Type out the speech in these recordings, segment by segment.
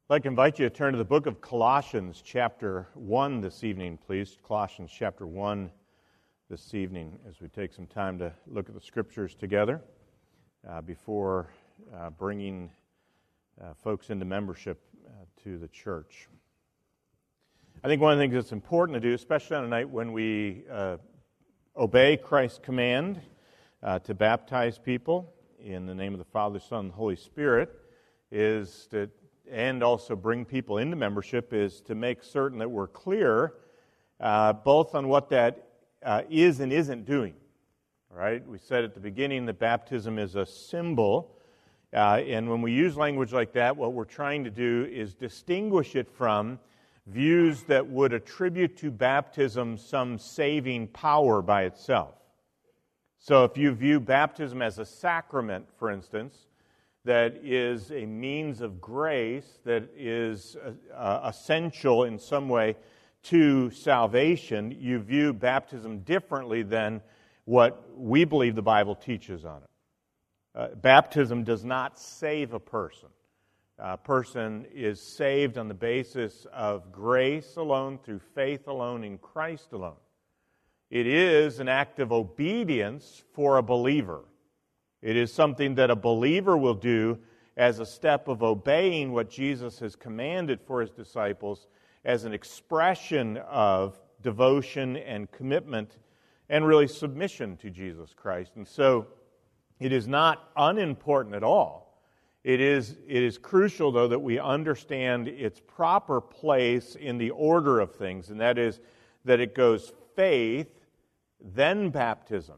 I'd like to invite you to turn to the book of Colossians chapter 1 this evening, please. Colossians chapter 1 this evening as we take some time to look at the Scriptures together before bringing folks into membership to the church. I think one of the things that's important to do, especially on a night when we obey Christ's command to baptize people in the name of the Father, Son, and Holy Spirit, is to and also bring people into membership, is to make certain that we're clear both on what that is and isn't doing. All right? We said at the beginning that baptism is a symbol, and when we use language like that, what we're trying to do is distinguish it from views that would attribute to baptism some saving power by itself. So if you view baptism as a sacrament, for instance, that is a means of grace that is essential in some way to salvation, you view baptism differently than what we believe the Bible teaches on it. Baptism does not save a person. A person is saved on the basis of grace alone, through faith alone, in Christ alone. It is an act of obedience for a believer. It is something that a believer will do as a step of obeying what Jesus has commanded for his disciples as an expression of devotion and commitment and really submission to Jesus Christ. And so it is not unimportant at all. It is crucial, though, that we understand its proper place in the order of things, and that is that it goes faith, then baptism.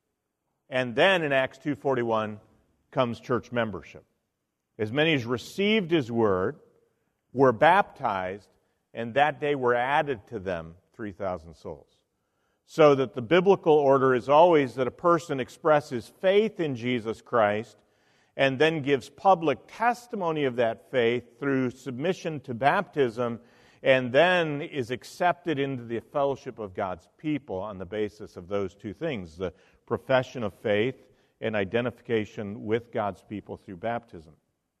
And then in Acts 2:41 comes church membership. As many as received his word were baptized, and that day were added to them 3,000 souls. So that the biblical order is always that a person expresses faith in Jesus Christ and then gives public testimony of that faith through submission to baptism, and then is accepted into the fellowship of God's people on the basis of those two things, the profession of faith and identification with God's people through baptism.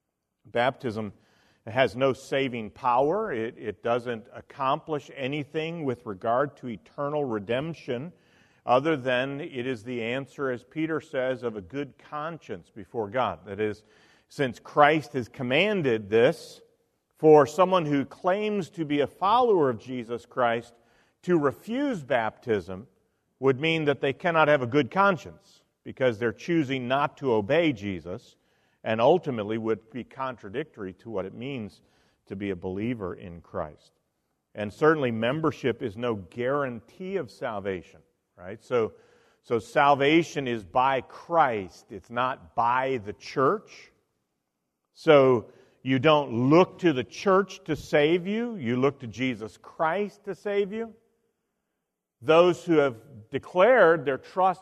Baptism has no saving power. It doesn't accomplish anything with regard to eternal redemption other than it is the answer, as Peter says, of a good conscience before God. That is, since Christ has commanded this, for someone who claims to be a follower of Jesus Christ to refuse baptism would mean that they cannot have a good conscience because they're choosing not to obey Jesus, and ultimately would be contradictory to what it means to be a believer in Christ. And certainly membership is no guarantee of salvation, right? So salvation is by Christ. It's not by the church. So you don't look to the church to save you. You look to Jesus Christ to save you. Those who have declared their trust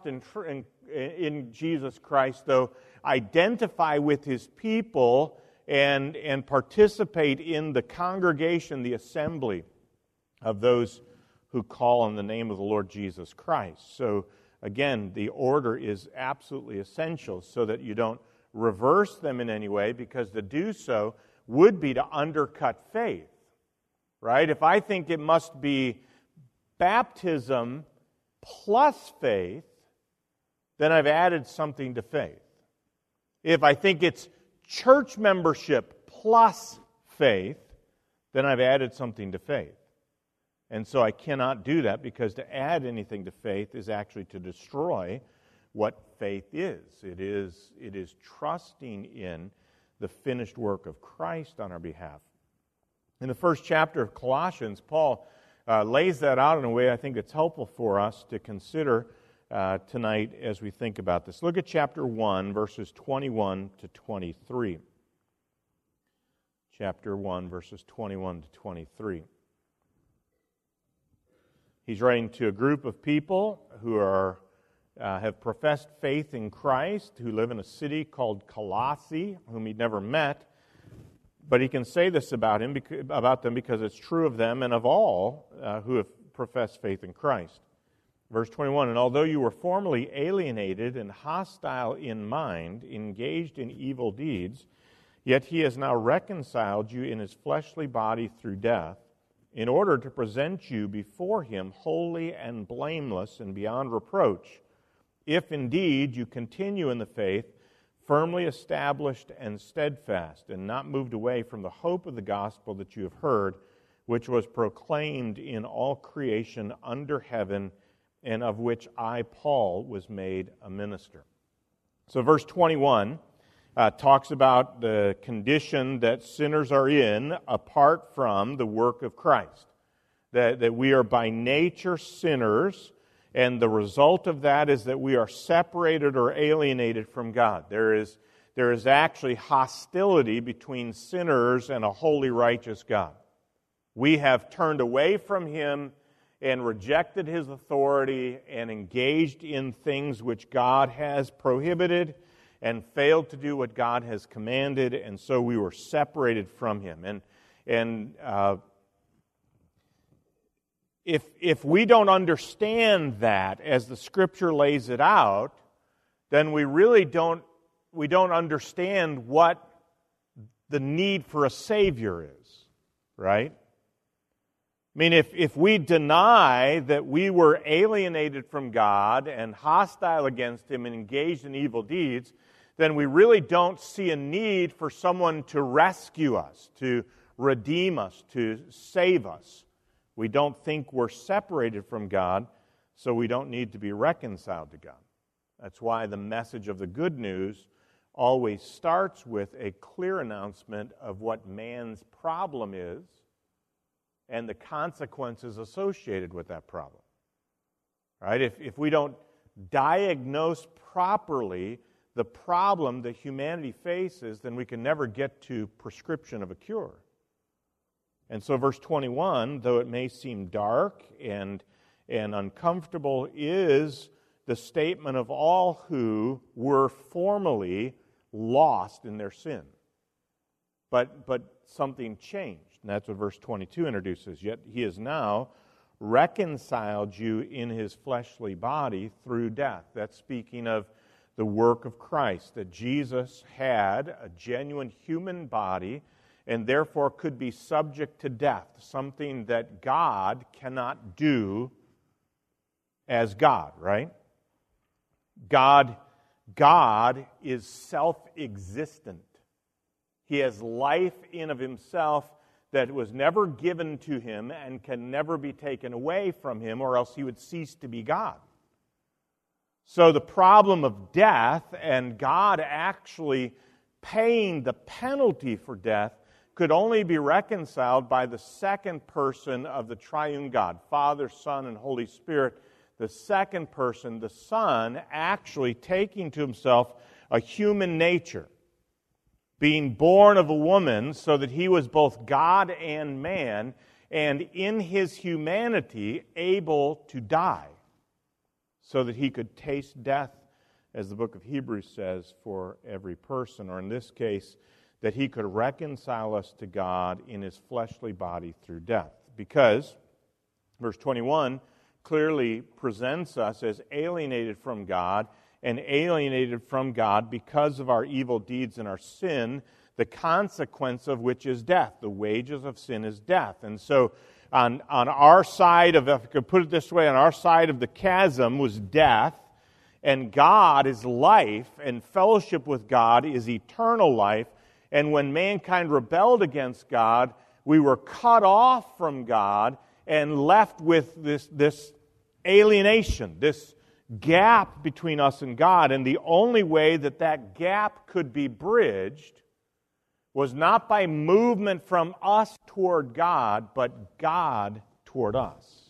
in Jesus Christ, though, identify with his people and participate in the congregation, the assembly of those who call on the name of the Lord Jesus Christ. So, again, the order is absolutely essential so that you don't reverse them in any way, because to do so would be to undercut faith, right? If I think it must be baptism plus faith, then I've added something to faith. If I think it's church membership plus faith, then I've added something to faith. And so I cannot do that, because to add anything to faith is actually to destroy what faith is. It is trusting in the finished work of Christ on our behalf. In the first chapter of Colossians, Paul lays that out in a way I think that's helpful for us to consider tonight as we think about this. Look at chapter 1, verses 21 to 23. Chapter 1, verses 21 to 23. He's writing to a group of people who have professed faith in Christ, who live in a city called Colossae, whom he'd never met. But he can say this about them because it's true of them and of all who have professed faith in Christ. Verse 21, and although you were formerly alienated and hostile in mind, engaged in evil deeds, Yet he has now reconciled you in his fleshly body through death, in order to present you before him holy and blameless and beyond reproach, if indeed you continue in the faith, firmly established and steadfast, and not moved away from the hope of the gospel that you have heard, which was proclaimed in all creation under heaven, and of which I, Paul, was made a minister. So verse 21 talks about the condition that sinners are in apart from the work of Christ. That we are by nature sinners, and the result of that is that we are separated or alienated from God. There is actually hostility between sinners and a holy, righteous God. We have turned away from Him and rejected His authority and engaged in things which God has prohibited and failed to do what God has commanded, and so we were separated from Him. If we don't understand that as the Scripture lays it out, then we really don't understand what the need for a Savior is, right? I mean, if we deny that we were alienated from God and hostile against Him and engaged in evil deeds, then we really don't see a need for someone to rescue us, to redeem us, to save us. We don't think we're separated from God, so we don't need to be reconciled to God. That's why the message of the good news always starts with a clear announcement of what man's problem is and the consequences associated with that problem. Right? If we don't diagnose properly the problem that humanity faces, then we can never get to prescription of a cure. And so verse 21, though it may seem dark and uncomfortable, is the statement of all who were formerly lost in their sin. But something changed, and that's what verse 22 introduces. Yet he has now reconciled you in his fleshly body through death. That's speaking of the work of Christ, that Jesus had a genuine human body and therefore could be subject to death, something that God cannot do as God, right? God is self-existent. He has life in of himself that was never given to him and can never be taken away from him, or else he would cease to be God. So the problem of death and God actually paying the penalty for death could only be reconciled by the second person of the triune God, Father, Son, and Holy Spirit. The second person, the Son, actually taking to himself a human nature, being born of a woman so that he was both God and man, and in his humanity able to die so that he could taste death, as the book of Hebrews says, for every person, or in this case, that he could reconcile us to God in his fleshly body through death. Because, verse 21 clearly presents us as alienated from God, and alienated from God because of our evil deeds and our sin, the consequence of which is death. The wages of sin is death. And so on our side of, if I could put it this way, on our side of the chasm was death, and God is life, and fellowship with God is eternal life. And when mankind rebelled against God, we were cut off from God and left with this alienation, this gap between us and God. And the only way that gap could be bridged was not by movement from us toward God, but God toward us.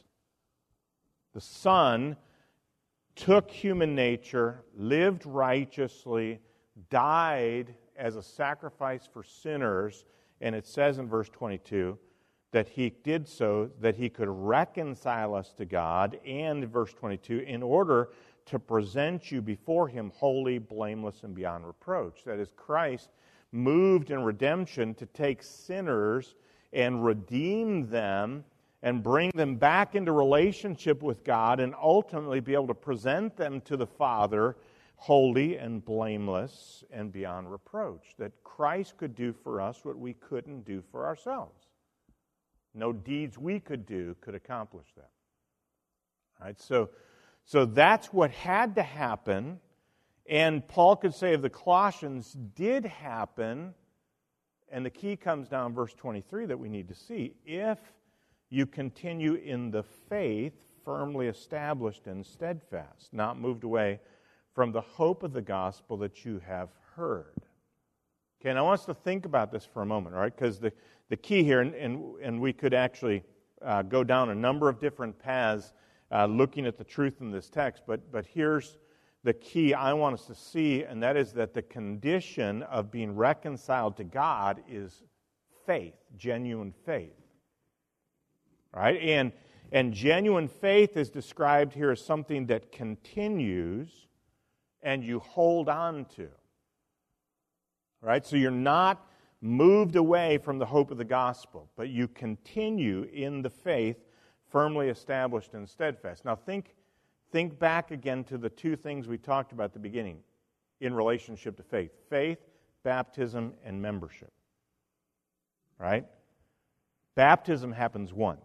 The Son took human nature, lived righteously, died as a sacrifice for sinners, and it says in verse 22 that he did so that he could reconcile us to God, and verse 22, in order to present you before him holy, blameless, and beyond reproach. That is, Christ moved in redemption to take sinners and redeem them and bring them back into relationship with God, and ultimately be able to present them to the Father holy and blameless and beyond reproach. That Christ could do for us what we couldn't do for ourselves. No deeds we could do could accomplish that. All right, so that's what had to happen, and Paul could say of the Colossians did happen, and the key comes down in verse 23 that we need to see. If you continue in the faith, firmly established and steadfast, not moved away from the hope of the gospel that you have heard. Okay, and I want us to think about this for a moment, all right? Because the key here, and we could actually go down a number of different paths looking at the truth in this text, but here's the key I want us to see, and that is that the condition of being reconciled to God is faith, genuine faith. All right? And genuine faith is described here as something that continues and you hold on to. All right? So you're not moved away from the hope of the gospel, but you continue in the faith, firmly established and steadfast. Now think back again to the two things we talked about at the beginning in relationship to faith. Faith, baptism, and membership. All right? Baptism happens once.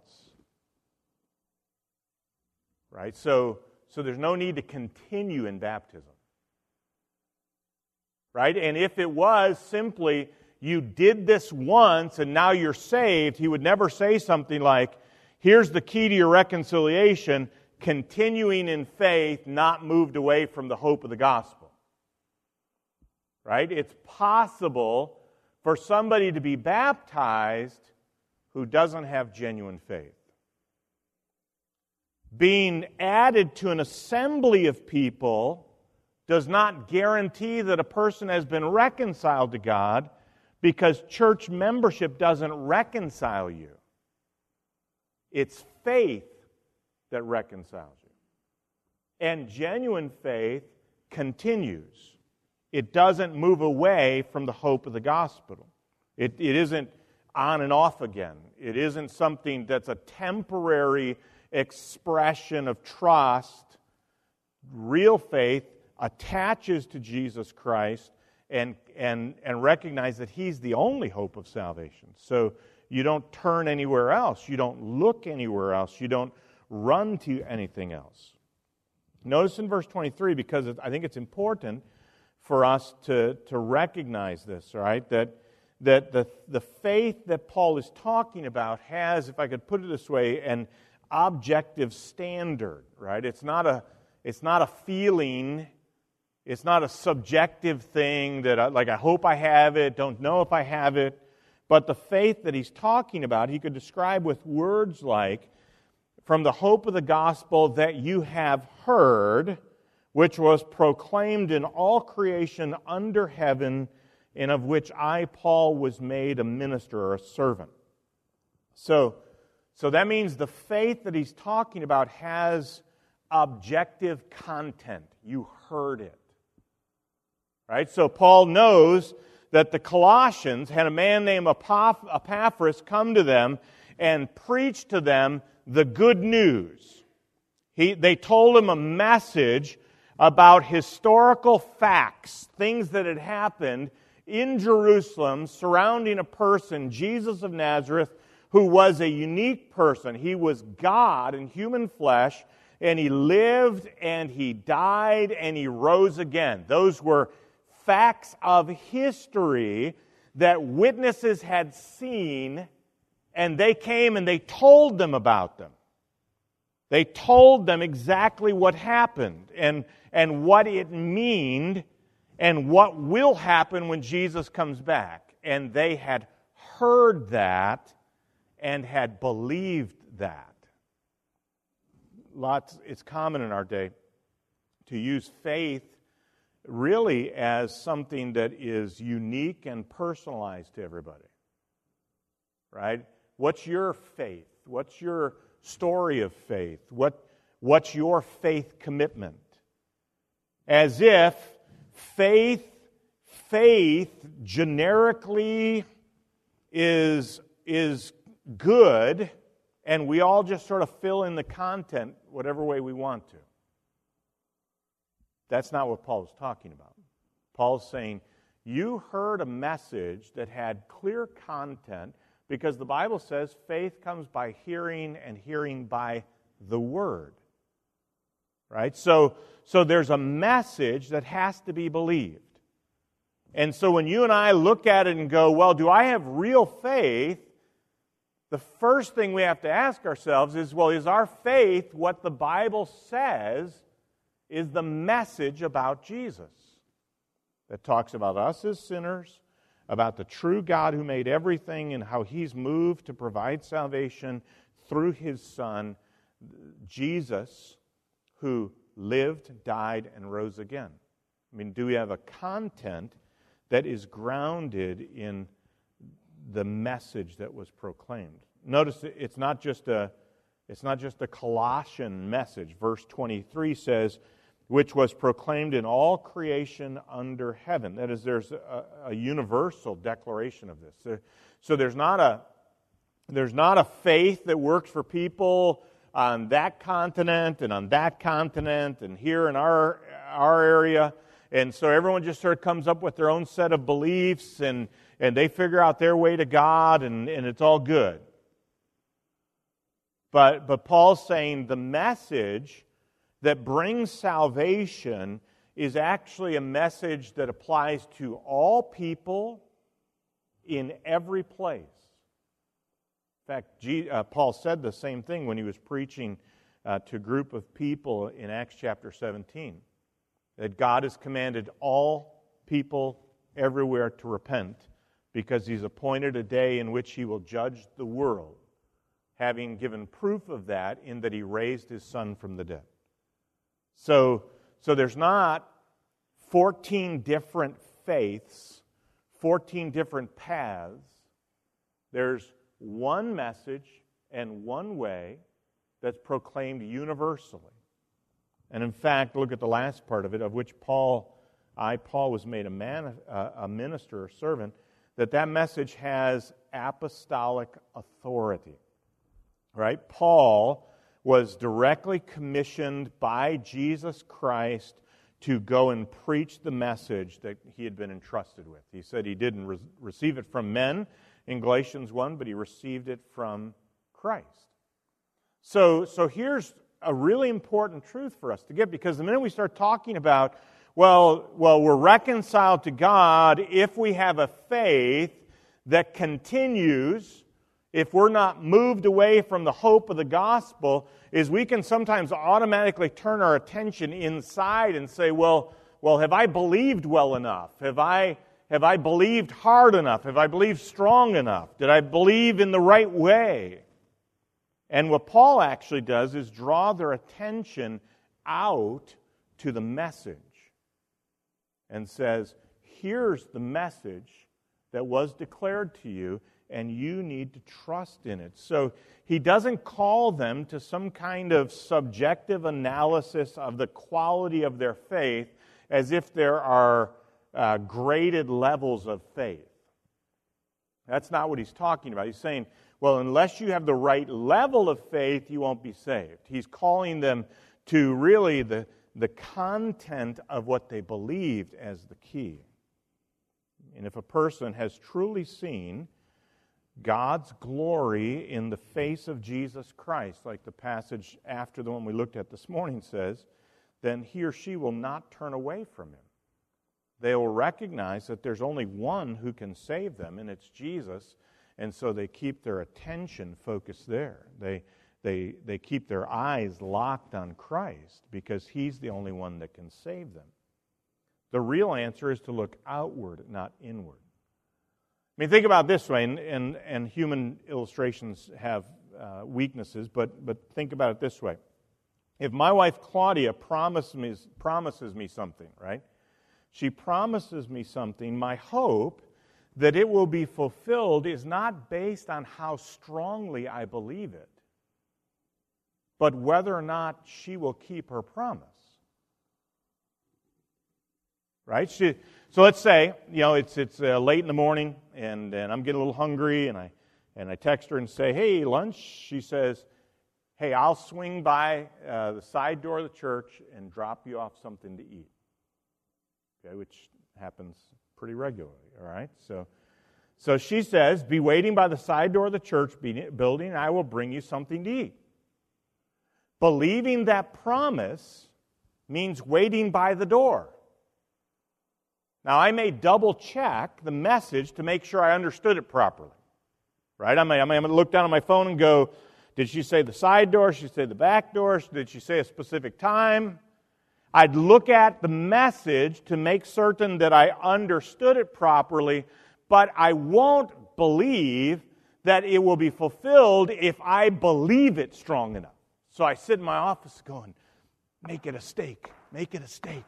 Right? So there's no need to continue in baptism. Right? And if it was simply you did this once and now you're saved, he would never say something like, here's the key to your reconciliation, continuing in faith, not moved away from the hope of the gospel. Right? It's possible for somebody to be baptized who doesn't have genuine faith. Being added to an assembly of people does not guarantee that a person has been reconciled to God, because church membership doesn't reconcile you. It's faith that reconciles you. And genuine faith continues. It doesn't move away from the hope of the gospel. It isn't on and off again. It isn't something that's a temporary expression of trust. Real faith attaches to Jesus Christ and recognize that He's the only hope of salvation. So you don't turn anywhere else. You don't look anywhere else. You don't run to anything else. Notice in verse 23, because I think it's important for us to recognize this, all right, that the faith that Paul is talking about has, if I could put it this way, an objective standard, right? It's not a feeling. It's not a subjective thing that I hope I have it, don't know if I have it. But the faith that he's talking about, he could describe with words like, from the hope of the gospel that you have heard, which was proclaimed in all creation under heaven, and of which I, Paul, was made a minister or a servant. So that means the faith that he's talking about has objective content. You heard it. Right? So Paul knows that the Colossians had a man named Epaphras come to them and preach to them the good news. They told him a message about historical facts, things that had happened in Jerusalem surrounding a person, Jesus of Nazareth, who was a unique person. He was God in human flesh, and He lived, and He died, and He rose again. Those were facts of history that witnesses had seen, and they came and they told them about them. They told them exactly what happened and what it meant and what will happen when Jesus comes back. And they had heard that and had believed that. It's common in our day to use faith really as something that is unique and personalized to everybody. Right? What's your faith? What's your story of faith? What's your faith commitment? As if faith generically is good, and we all just sort of fill in the content whatever way we want to. That's not what Paul is talking about. Paul's saying, you heard a message that had clear content, because the Bible says faith comes by hearing, and hearing by the Word. Right? So there's a message that has to be believed. And so when you and I look at it and go, well, do I have real faith? The first thing we have to ask ourselves is, well, is our faith what the Bible says is the message about Jesus? That talks about us as sinners, about the true God who made everything and how He's moved to provide salvation through His Son, Jesus, who lived, died, and rose again. I mean, do we have a content that is grounded in the message that was proclaimed? Notice it's not just a Colossian message. Verse 23 says, which was proclaimed in all creation under heaven. That is, there's a universal declaration of this. So there's not a faith that works for people on that continent and on that continent and here in our area. And so everyone just sort of comes up with their own set of beliefs and they figure out their way to God and it's all good. But Paul's saying the message that brings salvation is actually a message that applies to all people in every place. In fact, Paul said the same thing when he was preaching to a group of people in Acts chapter 17, that God has commanded all people everywhere to repent because He's appointed a day in which He will judge the world, having given proof of that in that He raised His Son from the dead. So there's not 14 different faiths, 14 different paths. There's one message and one way that's proclaimed universally. And in fact, look at the last part of it, of which Paul was made a minister or servant, that message has apostolic authority. Right? Paul was directly commissioned by Jesus Christ to go and preach the message that he had been entrusted with. He said he didn't receive it from men in Galatians 1, but he received it from Christ. So here's a really important truth for us to get, because the minute we start talking about, well, we're reconciled to God if we have a faith that continues, if we're not moved away from the hope of the gospel, is we can sometimes automatically turn our attention inside and say, well, have I believed well enough? Have I believed hard enough? Have I believed strong enough? Did I believe in the right way? And what Paul actually does is draw their attention out to the message and says, here's the message that was declared to you, and you need to trust in it. So he doesn't call them to some kind of subjective analysis of the quality of their faith as if there are graded levels of faith. That's not what he's talking about. He's saying, well, unless you have the right level of faith, you won't be saved. He's calling them to really the content of what they believed as the key. And if a person has truly seen God's glory in the face of Jesus Christ, like the passage after the one we looked at this morning says, then he or she will not turn away from Him. They will recognize that there's only one who can save them, and it's Jesus, and so they keep their attention focused there. They keep their eyes locked on Christ because He's the only one that can save them. The real answer is to look outward, not inward. I mean, think about it this way, and human illustrations have weaknesses, but think about it this way. If my wife Claudia promises me something, right? She promises me something, my hope that it will be fulfilled is not based on how strongly I believe it, but whether or not she will keep her promise. Right? So let's say, it's late in the morning, and I'm getting a little hungry, and I text her and say, hey, lunch? She says, hey, I'll swing by the side door of the church and drop you off something to eat. okay, which happens pretty regularly, all right? So she says, be waiting by the side door of the church building, and I will bring you something to eat. Believing that promise means waiting by the door. Now, I may double check the message to make sure I understood it properly. Right? I may look down on my phone and go, did she say the side door? Did she say the back door? Did she say a specific time? I'd look at the message to make certain that I understood it properly, but I won't believe that it will be fulfilled if I believe it strong enough. So I sit in my office going, make it a steak. Make it a steak.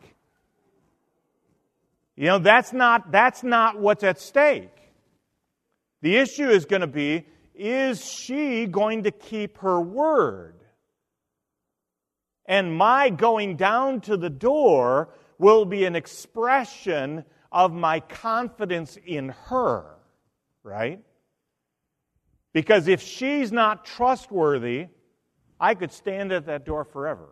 You know, that's not what's at stake. The issue is going to be, is she going to keep her word? And my going down to the door will be an expression of my confidence in her, right? Because if she's not trustworthy, I could stand at that door forever.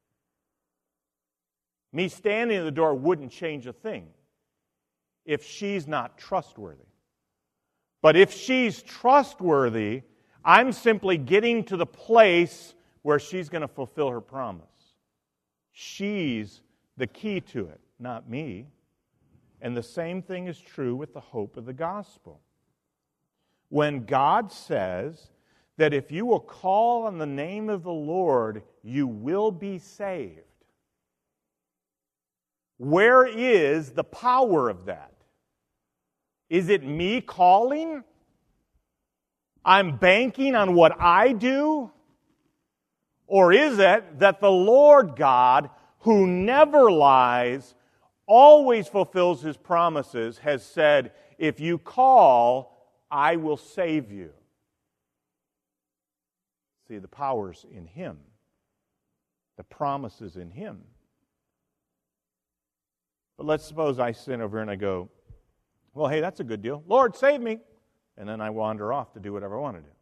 Me standing at the door wouldn't change a thing if she's not trustworthy. But if she's trustworthy, I'm simply getting to the place where she's going to fulfill her promise. She's the key to it, not me. And the same thing is true with the hope of the gospel. When God says that if you will call on the name of the Lord, you will be saved, where is the power of that? Is it me calling? I'm banking on what I do? Or is it that the Lord God, who never lies, always fulfills His promises, has said, if you call, I will save you? See, the power's in Him. The promise is in Him. But let's suppose I sit over here and I go, well, hey, that's a good deal. Lord, save me. And then I wander off to do whatever I want to do.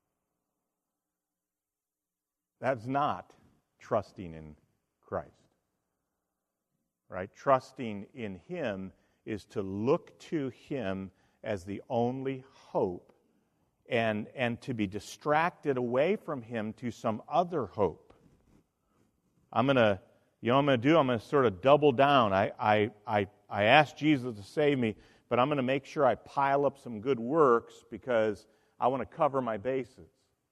That's not trusting in Christ. Right? Trusting in Him is to look to Him as the only hope and to be distracted away from Him to some other hope. I'm going to sort of double down. I asked Jesus to save me, but I'm going to make sure I pile up some good works because I want to cover my bases.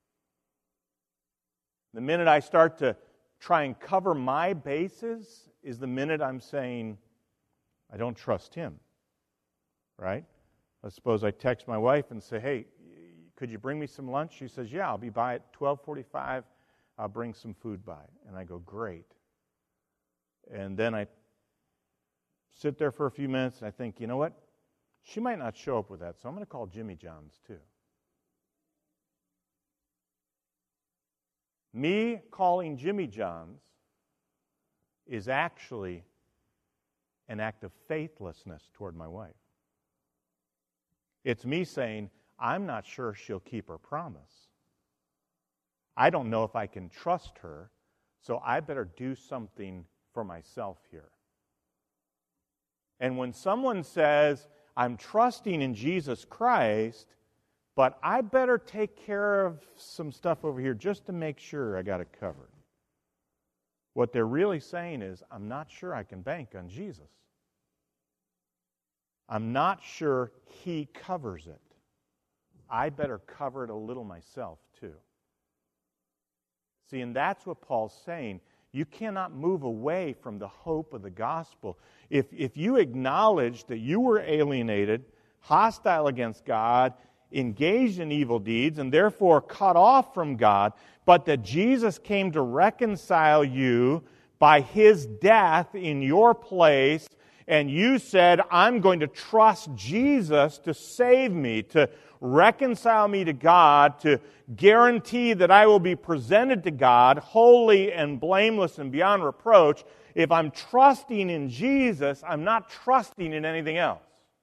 The minute I start to try and cover my bases is the minute I'm saying, I don't trust Him. Right? Let's suppose I text my wife and say, hey, could you bring me some lunch? She says, yeah, I'll be by at 12:45. I'll bring some food by. And I go, great. And then I sit there for a few minutes and I think, you know what? She might not show up with that, so I'm going to call Jimmy John's too. Me calling Jimmy John's is actually an act of faithlessness toward my wife. It's me saying, I'm not sure she'll keep her promise. I don't know if I can trust her, so I better do something for myself here. And when someone says, I'm trusting in Jesus Christ, but I better take care of some stuff over here just to make sure I got it covered, what they're really saying is, I'm not sure I can bank on Jesus. I'm not sure He covers it. I better cover it a little myself too. See, and that's what Paul's saying. You cannot move away from the hope of the gospel. If you acknowledge that you were alienated, hostile against God, engaged in evil deeds, and therefore cut off from God, but that Jesus came to reconcile you by His death in your place, and you said, I'm going to trust Jesus to save me, to reconcile me to God, to guarantee that I will be presented to God holy and blameless and beyond reproach. If I'm trusting in Jesus, I'm not trusting in anything else.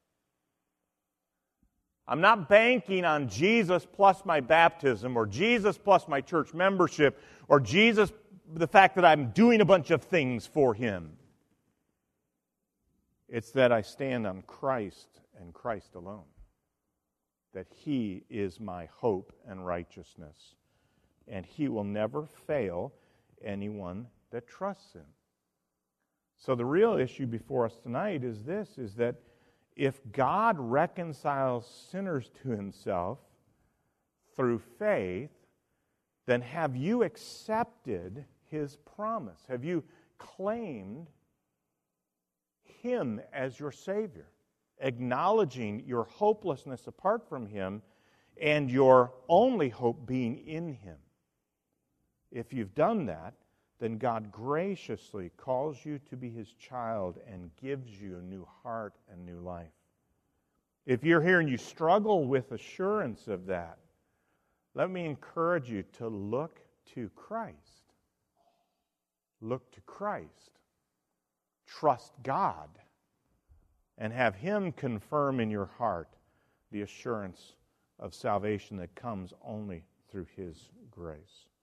I'm not banking on Jesus plus my baptism, or Jesus plus my church membership, or Jesus, the fact that I'm doing a bunch of things for Him. It's that I stand on Christ and Christ alone. That He is my hope and righteousness. And He will never fail anyone that trusts Him. So the real issue before us tonight is this, is that if God reconciles sinners to Himself through faith, then have you accepted His promise? Have you claimed Him as your Savior, acknowledging your hopelessness apart from Him and your only hope being in Him? If you've done that, then God graciously calls you to be His child and gives you a new heart and new life. If you're here and you struggle with assurance of that, let me encourage you to look to Christ. Look to Christ. Trust God. And have Him confirm in your heart the assurance of salvation that comes only through His grace.